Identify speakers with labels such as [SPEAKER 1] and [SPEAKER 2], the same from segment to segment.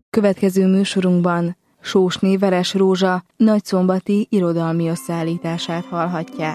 [SPEAKER 1] Következő műsorunkban Sósné Veres Rózsa nagyszombati irodalmi összeállítását hallhatják.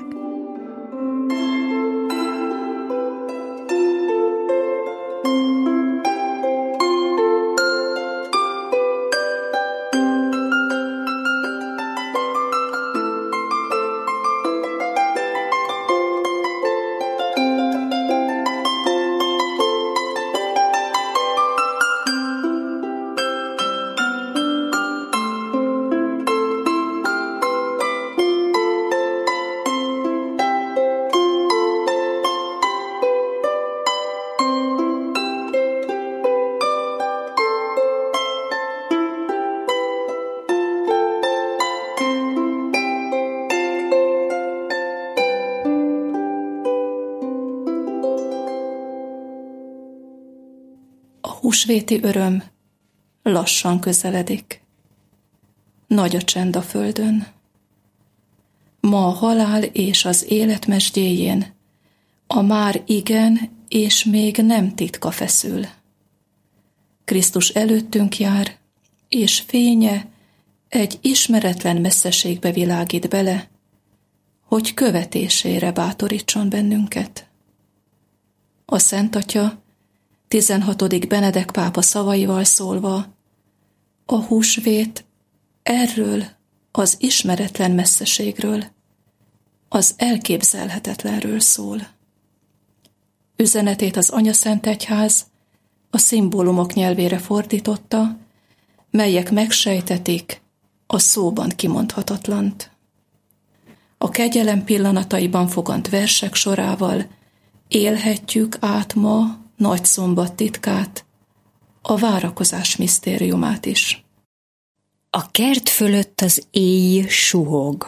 [SPEAKER 2] Húsvéti öröm lassan közeledik. Nagy a csend a földön. Ma a halál és az élet mesdjéjén a már igen és még nem titka feszül. Krisztus előttünk jár, és fénye egy ismeretlen messzeségbe világít bele, hogy követésére bátorítson bennünket. A Szent Atya 16. Benedek pápa szavaival szólva, a húsvét erről az ismeretlen messzeségről, az elképzelhetetlenről szól. Üzenetét az Anyaszent Egyház a szimbólumok nyelvére fordította, melyek megsejtetik a szóban kimondhatatlant. A kegyelem pillanataiban fogant versek sorával élhetjük át ma Nagyszombat titkát, a várakozás misztériumát is.
[SPEAKER 3] A kert fölött az éj suhog.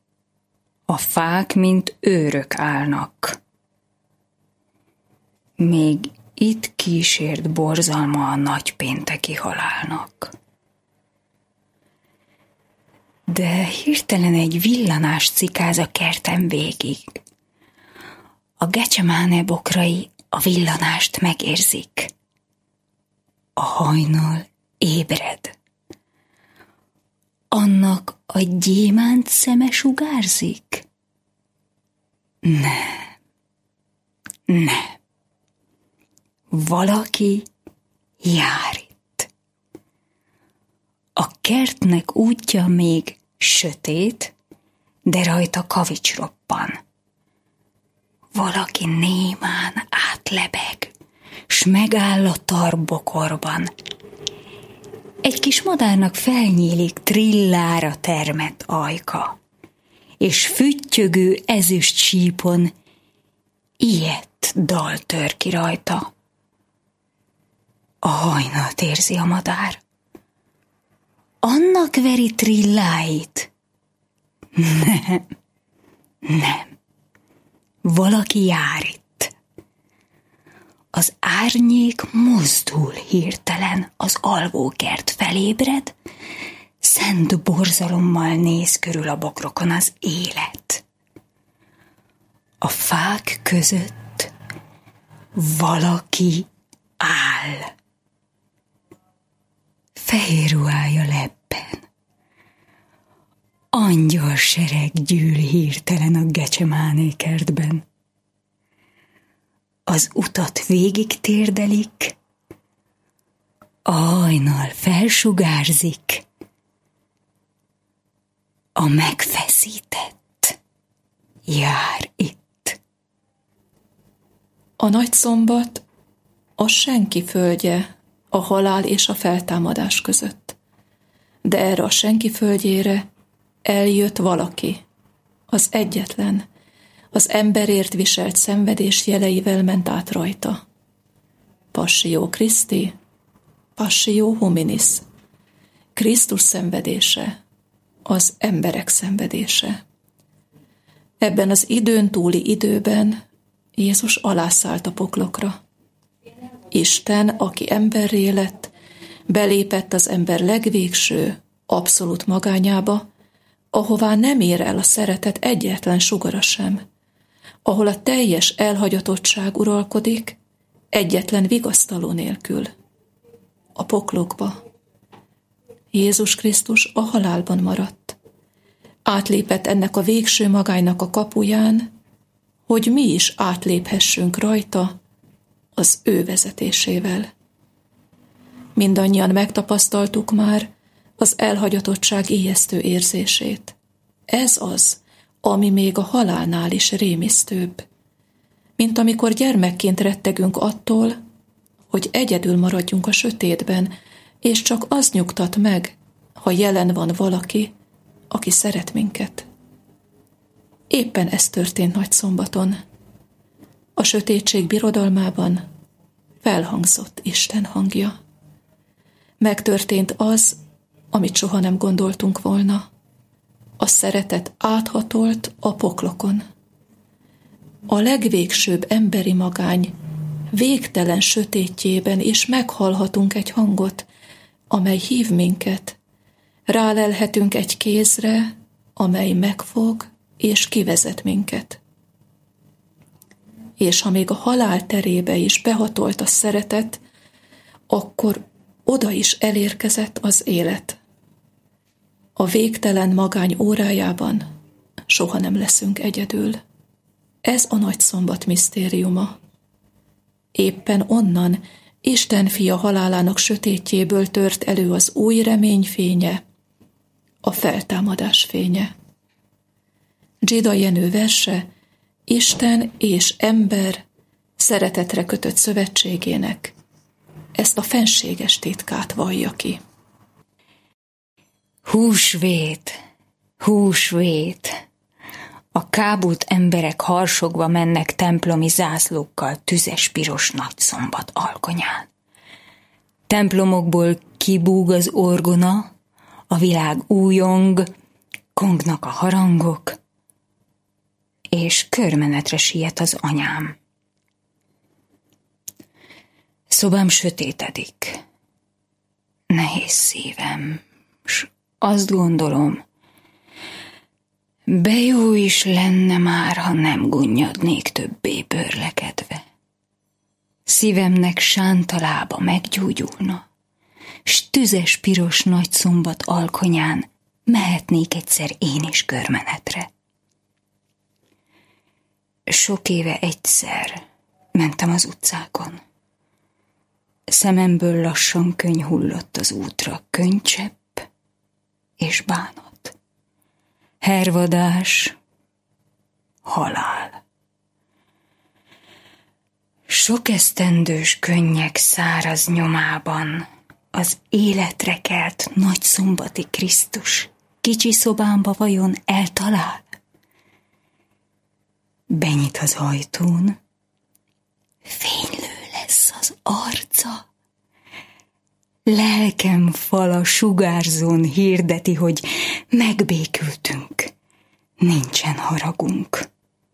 [SPEAKER 3] A fák, mint őrök állnak. Még itt kísért borzalma a nagypénteki halálnak. De hirtelen egy villanás cikáz a kerten végig. A Getsemáne bokrai a villanást megérzik. A hajnal ébred. Annak a gyémánt szeme sugárzik? Nem. Valaki jár itt. A kertnek útja még sötét, de rajta kavics roppan. Valaki némán átlebeg, s megáll a tarbokorban. Egy kis madárnak felnyílik trillára termett ajka, és füttyögő ezüst sípon ilyet dal tör ki rajta. A hajnalt érzi a madár. Annak veri trilláit? Nem. Valaki jár itt. Az árnyék mozdul hirtelen, az alvókert felébred, szent borzalommal néz körül a bokrokon az élet. A fák között valaki áll. Fehér ruhája lebben. Angyalsereg gyűl hirtelen a Gecsemáné kertben. Az utat végig térdelik, a hajnal felsugárzik, a megfeszített jár itt.
[SPEAKER 2] A Nagyszombat a senki földje a halál és a feltámadás között. De erre a senki földjére eljött valaki, az egyetlen, az emberért viselt szenvedés jeleivel ment át rajta. Passio Christi, Passio Hominis. Krisztus szenvedése, az emberek szenvedése. Ebben az időn túli időben Jézus alászállt a poklokra. Isten, aki emberré lett, belépett az ember legvégső, abszolút magányába, ahová nem ér el a szeretet egyetlen sugara sem, ahol a teljes elhagyatottság uralkodik, egyetlen vigasztaló nélkül. A poklokba, Jézus Krisztus a halálban maradt. Átlépett ennek a végső magánynak a kapuján, hogy mi is átléphessünk rajta az ő vezetésével. Mindannyian megtapasztaltuk már az elhagyatottság ijesztő érzését. Ez az, ami még a halálnál is rémisztőbb, mint amikor gyermekként rettegünk attól, hogy egyedül maradjunk a sötétben, és csak az nyugtat meg, ha jelen van valaki, aki szeret minket. Éppen ez történt Nagyszombaton. A sötétség birodalmában felhangzott Isten hangja. Megtörtént az, amit soha nem gondoltunk volna. A szeretet áthatolt a poklokon. A legvégsőbb emberi magány végtelen sötétjében is meghallhatunk egy hangot, amely hív minket. Rálelhetünk egy kézre, amely megfog és kivezet minket. És ha még a halál terébe is behatolt a szeretet, akkor oda is elérkezett az élet. A végtelen magány órájában soha nem leszünk egyedül. Ez a Nagyszombat misztériuma. Éppen onnan Isten fia halálának sötétjéből tört elő az új remény fénye, a feltámadás fénye. Dzsida Jenő verse Isten és ember szeretetre kötött szövetségének ezt a fenséges titkát vallja ki.
[SPEAKER 3] Húsvét, húsvét! A kábult emberek harsogva mennek templomi zászlókkal tüzes piros Nagyszombat alkonyán. Templomokból kibúg az orgona, a világ újong, kongnak a harangok, és körmenetre siet az anyám. Szobám sötétedik. Nehéz szívem, s azt gondolom, be jó is lenne már, ha nem gunnyadnék többé bőrlekedve. Szívemnek sántalába meggyógyulna, s tüzes piros Nagyszombat alkonyán mehetnék egyszer én is körmenetre. Sok éve egyszer mentem az utcákon. Szememből lassan könny hullott az útra, könnycsepp és bánat. Hervadás, halál. Sok esztendős könnyek száraz nyomában az életre kelt nagyszombati Krisztus kicsi szobámba vajon eltalál? Benyit az ajtón, fénylő lesz az arca. Lelkem fala sugárzón hirdeti, hogy megbékültünk, nincsen haragunk.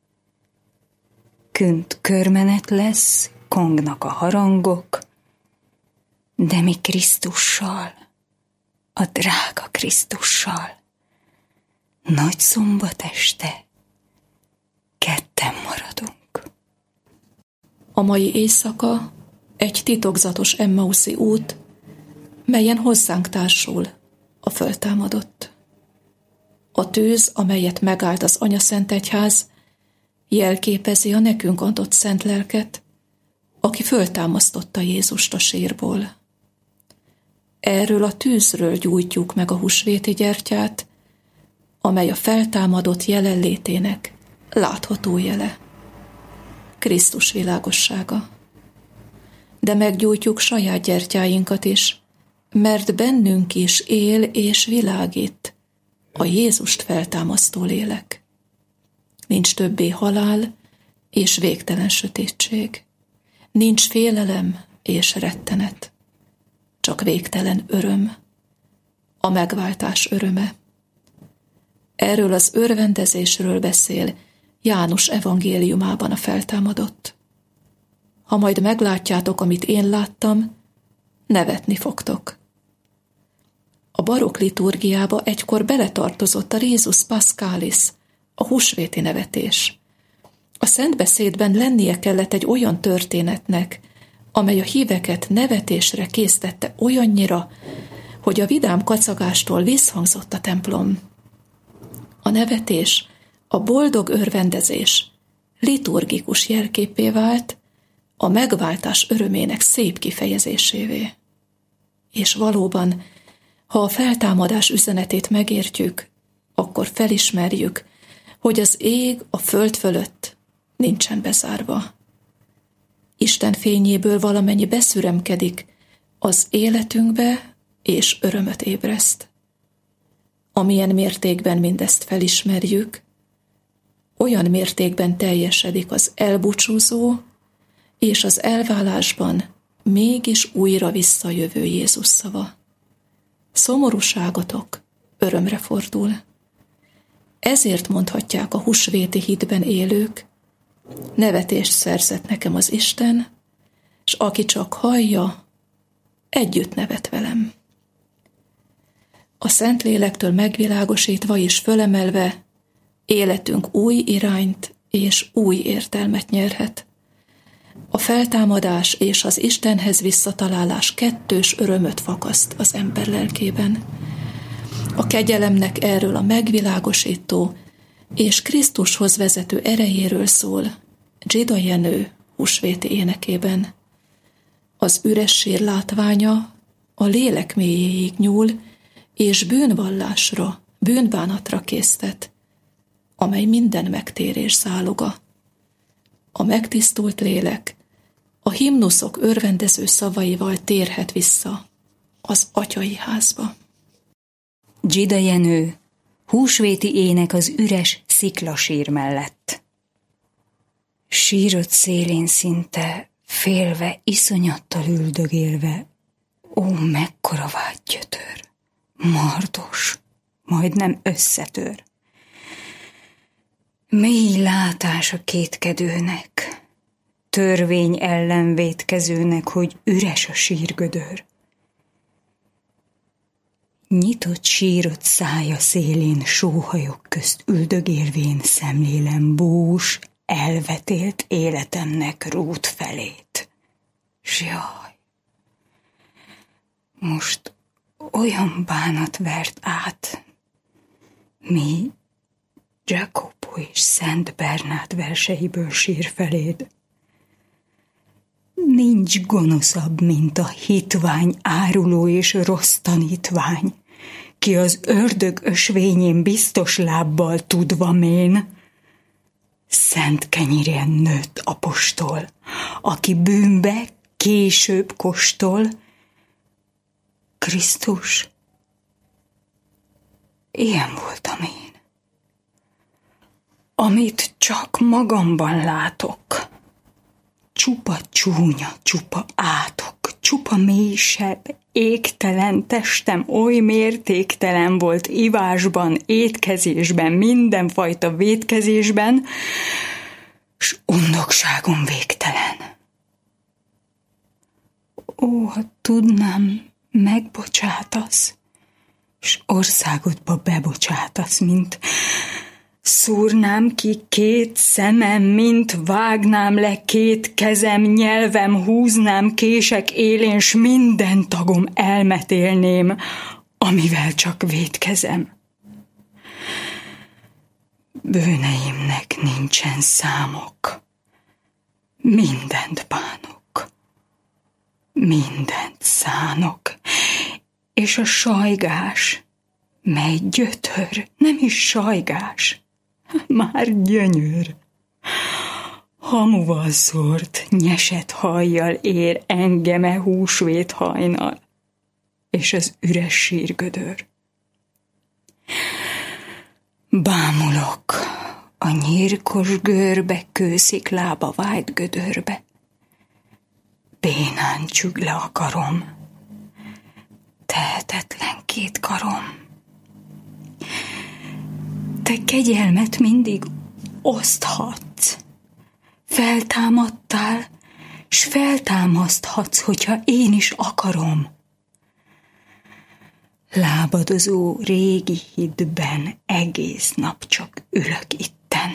[SPEAKER 3] Künt körmenet lesz, kongnak a harangok, de mi Krisztussal, a drága Krisztussal, Nagyszombat este ketten maradunk.
[SPEAKER 2] A mai éjszaka egy titokzatos emmauszi út, melyen hozzánk társul a föltámadott. A tűz, amelyet megállt az Anyaszentegyház, jelképezi a nekünk adott szent lelket, aki föltámasztotta Jézust a sírból. Erről a tűzről gyújtjuk meg a húsvéti gyertyát, amely a feltámadott jelenlétének látható jele. Krisztus világossága. De meggyújtjuk saját gyertyáinkat is, mert bennünk is él és világít a Jézust feltámasztó lélek. Nincs többé halál és végtelen sötétség. Nincs félelem és rettenet. Csak végtelen öröm, a megváltás öröme. Erről az örvendezésről beszél János evangéliumában a feltámadott. Ha majd meglátjátok, amit én láttam, nevetni fogtok. A barokk liturgiába egykor beletartozott a Risus Paschalis, a húsvéti nevetés. A szentbeszédben lennie kellett egy olyan történetnek, amely a híveket nevetésre késztette olyannyira, hogy a vidám kacagástól visszhangzott a templom. A nevetés, a boldog örvendezés liturgikus jelképé vált, a megváltás örömének szép kifejezésévé. És valóban, ha a feltámadás üzenetét megértjük, akkor felismerjük, hogy az ég a föld fölött nincsen bezárva. Isten fényéből valamennyi beszüremkedik az életünkbe, és örömöt ébreszt. Amilyen mértékben mindezt felismerjük, olyan mértékben teljesedik az elbúcsúzó és az elválásban mégis újra visszajövő Jézus szava. Szomorúságotok örömre fordul. Ezért mondhatják a húsvéti hitben élők, nevetést szerzett nekem az Isten, s aki csak hallja, együtt nevet velem. A Szentlélektől megvilágosítva és fölemelve életünk új irányt és új értelmet nyerhet. A feltámadás és az Istenhez visszatalálás kettős örömöt fakaszt az ember lelkében. A kegyelemnek erről a megvilágosító és Krisztushoz vezető erejéről szól Dzsida Jenő húsvéti énekében. Az üres sír látványa a lélek mélyéig nyúl, és bűnvallásra, bűnbánatra késztet, amely minden megtérés záloga. A megtisztult lélek a himnuszok örvendező szavaival térhet vissza az atyai házba.
[SPEAKER 3] Dzsida Jenő, húsvéti ének az üres sziklasír mellett. Sírod szélén szinte, félve, iszonyattal üldögélve, ó, mekkora vágygyötör, mardos, majdnem összetör. Mély látás a kétkedőnek, törvény ellen vétkezőnek, hogy üres a sírgödör. Nyitott sírod szája szélén sóhajok közt üldögélvén szemlélem bús, elvetélt életemnek rút felét. S jaj, most olyan bánat vert át, mi Giacopo és Szent Bernát verseiből sír feléd. Nincs gonoszabb, mint a hitvány, áruló és rossz tanítvány, ki az ördög ösvényén biztos lábbal tudva mén. Szent kenyirén nőtt apostol, aki bűnbe később kóstol. Krisztus, ilyen voltam én. Amit csak magamban látok, csupa csúnya, csupa átok, csupa mélysebb, égtelen testem oly mértéktelen volt ivásban, étkezésben, mindenfajta vétkezésben, s undokságom végtelen. Ó, ha tudnám, megbocsátasz, s országodba bebocsátasz, mint szúrnám ki két szemem, mint vágnám le két kezem, nyelvem húznám kések élén, s minden tagom elmetélném, amivel csak vétkezem. Bűneimnek nincsen számok, mindent bánok, mindent szánok, és a sajgás, mely gyötör, nem is sajgás, már gyönyör. Hamuval szórt, nyesett hajjal ér engeme húsvét hajnal, és az üres sírgödör. Bámulok a nyírkos görbe, kősziklába vájt gödörbe. Bénán csüg le a karom, tehetetlen két karom. Te kegyelmet mindig oszthatsz. Feltámadtál, s feltámaszthatsz, hogyha én is akarom. Lábadozó régi hitben egész nap csak ülök itten.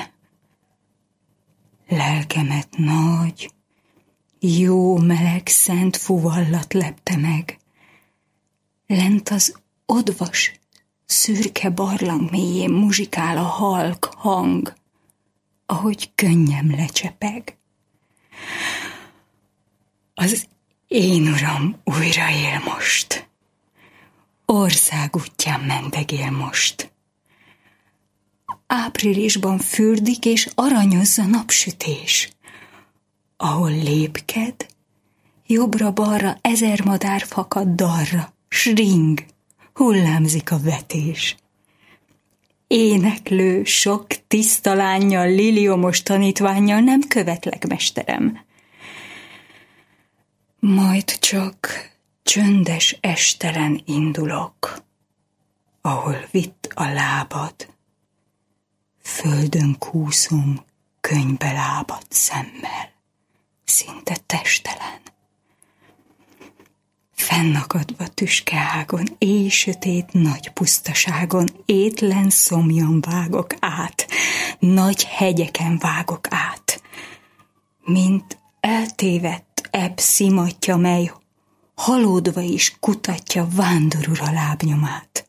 [SPEAKER 3] Lelkemet nagy, jó meleg szent fuvallat lepte meg, Lent az odvas, szürke barlang mélyén muzsikál a halk hang, ahogy könnyem lecsepeg. Az én uram újra él most, ország útján mendegél most. Áprilisban fürdik és aranyozza napsütés, ahol lépked, jobbra-balra 1000 madár fakad dalra, s ring, hullámzik a vetés. Éneklő, sok tiszta lánnyal, liliomos tanítvánnyal nem követlek, mesterem. Majd csak csöndes estelen indulok, ahol vitt a lábad, földön kúszom könybe lábad szemmel, szinte testelen. Fennakadva tüskeágon, éjsötét nagy pusztaságon, étlen szomjan vágok át, nagy hegyeken vágok át, mint eltévedt ebb szimatja, mely halódva is kutatja vándorura lábnyomát.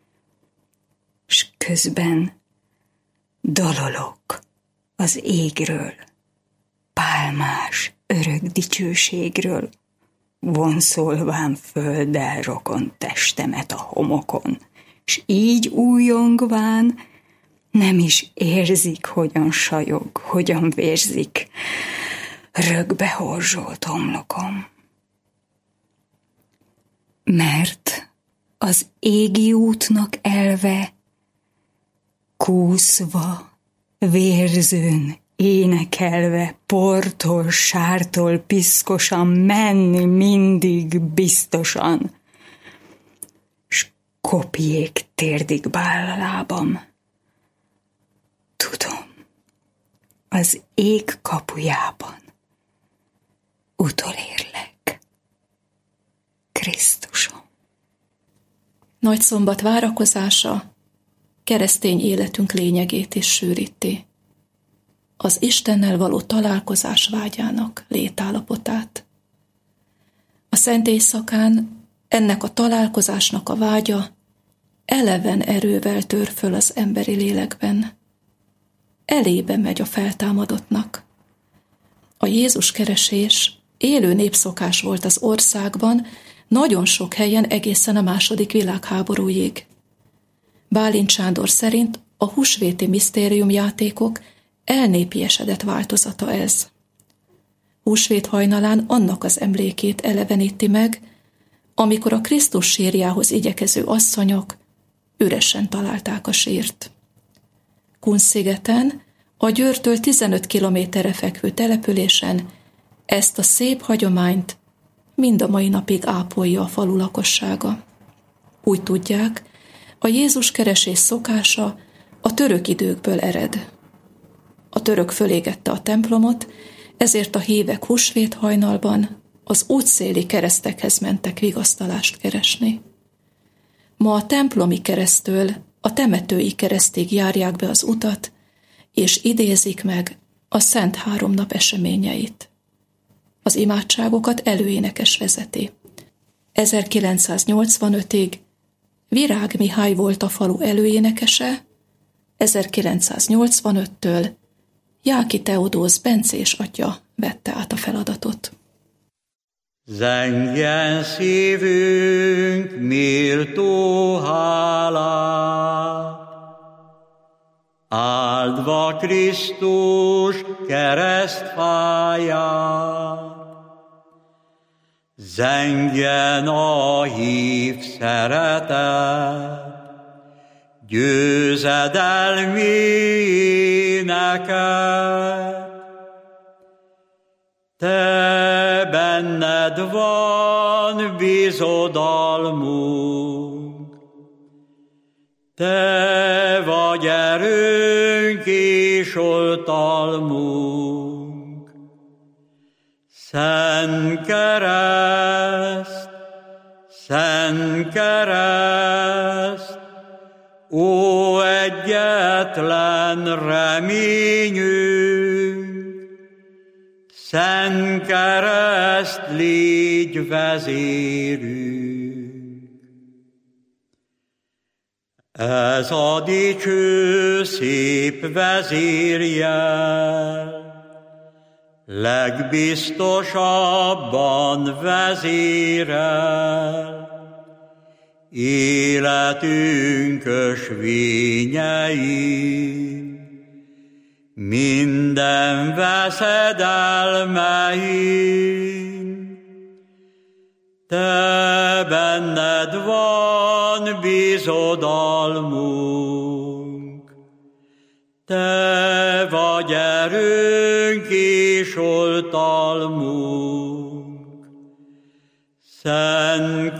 [SPEAKER 3] S közben dalolok az égről, pálmás, örök dicsőségről, vonszolván földdel rokon testemet a homokon, s így újongván nem is érzik, hogyan sajog, hogyan vérzik rögbe horzsolt homlokom. Mert az égi útnak elve kúszva, vérzőn, énekelve, portól, sártól piszkosan menni mindig biztosan, s kopjék térdig bál a lábam. Tudom, az ég kapujában utolérlek, Krisztusom.
[SPEAKER 2] Nagyszombat várakozása keresztény életünk lényegét is sűríti. Az Istennel való találkozás vágyának létállapotát. A szent éjszakán ennek a találkozásnak a vágya eleven erővel tör föl az emberi lélekben. Elébe megy a feltámadottnak. A Jézus keresés élő népszokás volt az országban, nagyon sok helyen egészen a II. Világháborúig. Bálint Sándor szerint a húsvéti misztériumjátékok elnépiesedett változata ez. Húsvét hajnalán annak az emlékét eleveníti meg, amikor a Krisztus sírjához igyekező asszonyok üresen találták a sírt. Kunszigeten, a Győrtől 15 kilométerre fekvő településen ezt a szép hagyományt mind a mai napig ápolja a falu lakossága. Úgy tudják, a Jézus keresés szokása a török időkből ered. A török fölégette a templomot, ezért a hívek húsvét hajnalban az útszéli keresztekhez mentek vigasztalást keresni. Ma a templomi keresztől a temetői keresztig járják be az utat, és idézik meg a Szent Háromnap eseményeit. Az imádságokat előénekes vezeti. 1985-ig Virág Mihály volt a falu előénekese, 1985-től Jáki Teodósz bencés atya vette át a feladatot.
[SPEAKER 4] Zengjen szívünk méltó hálát, áldva Krisztus keresztfáját. Zengjen a hív szeretet, győzedelmi éneket. Te benned van bizodalmunk, te vagy erőnk és oltalmunk. Szent kereszt, ó egyetlen reményünk, Szent kereszt, légy vezérünk. Ez a dicső szép vezírjel, legbiztosabban vezérel, életünk ösvényei, minden veszedelmeim. Te benned van bizodalmunk, te vagy erőnk és oltalmunk. Szent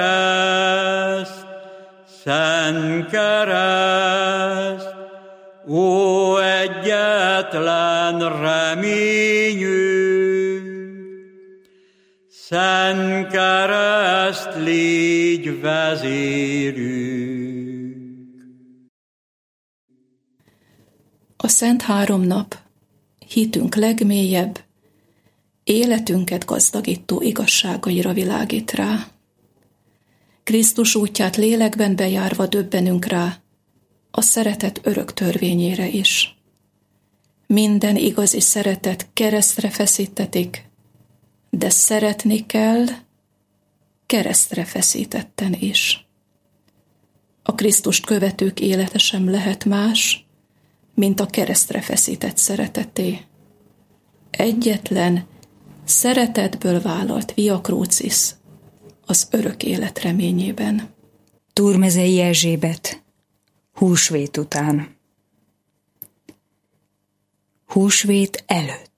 [SPEAKER 4] kereszt, ó egyetlen reményünk, Szent kereszt, légy vezérünk.
[SPEAKER 2] A Szent Három Nap hitünk legmélyebb, életünket gazdagító igazságaira világít rá. Krisztus útját lélekben bejárva döbbenünk rá a szeretet örök törvényére is. Minden igazi szeretet keresztre feszítetik, de szeretni kell keresztre feszítetten is. A Krisztust követők élete sem lehet más, mint a keresztre feszített szereteté. Egyetlen, szeretetből vállalt Via Crucis az örök élet reményében.
[SPEAKER 3] Túrmezei Erzsébet, húsvét után. Húsvét előtt.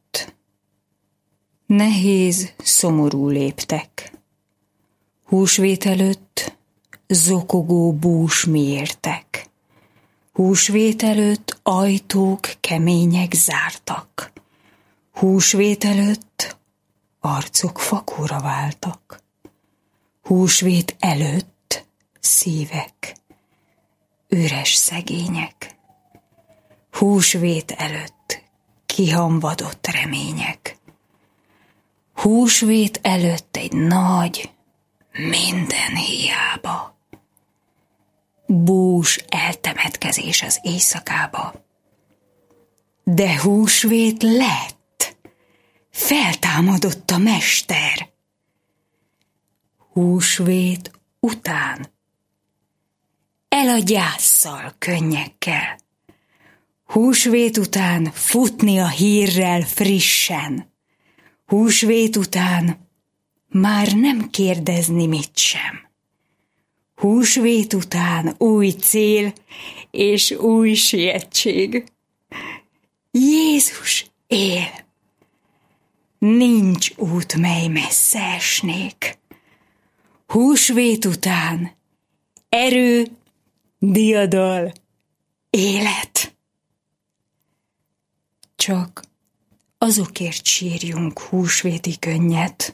[SPEAKER 3] Nehéz, szomorú léptek. Húsvét előtt zokogó bús miértek. Húsvét előtt ajtók kemények zártak. Húsvét előtt arcok fakóra váltak. Húsvét előtt szívek üres szegények. Húsvét előtt kihamvadott remények. Húsvét előtt egy nagy, minden hiába. Bús eltemetkezés az éjszakába. De húsvét lett, feltámadott a mester. Húsvét után, el a gyásszal, könnyekkel. Húsvét után futni a hírrel frissen. Húsvét után már nem kérdezni mit sem. Húsvét után új cél és új sietség. Jézus él! Nincs út, mely messze esnék. Húsvét után erő, diadal, élet. Csak azokért sírjunk húsvéti könnyet,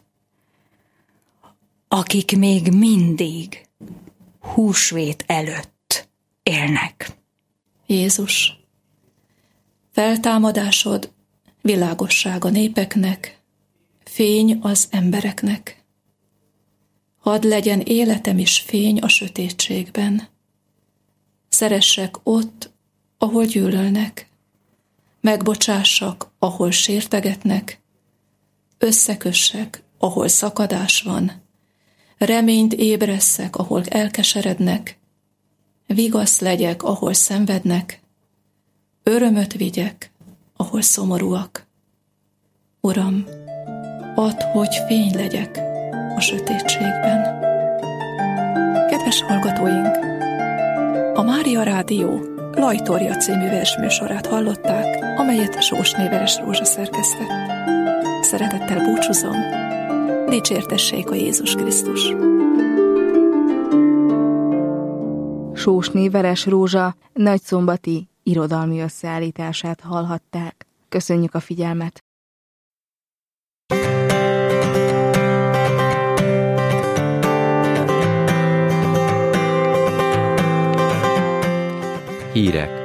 [SPEAKER 3] akik még mindig húsvét előtt élnek.
[SPEAKER 2] Jézus, feltámadásod világosság a népeknek, fény az embereknek. Hadd legyen életem is fény a sötétségben. Szeressek ott, ahol gyűlölnek, megbocsássak, ahol sértegetnek, összekössek, ahol szakadás van, reményt ébresszek, ahol elkeserednek, vigasz legyek, ahol szenvednek, örömöt vigyek, ahol szomorúak. Uram, add, hogy fény legyek a sötétségben. Kedves hallgatóink, a Mária Rádió Lajtorja című versműsorát hallották, amelyet Sósné Veres Rózsa szerkesztett. Szeretettel búcsúzom, dicsértessék a Jézus Krisztus!
[SPEAKER 1] Sósné Veres Rózsa nagyszombati irodalmi összeállítását hallhatták. Köszönjük a figyelmet!
[SPEAKER 5] Hírek.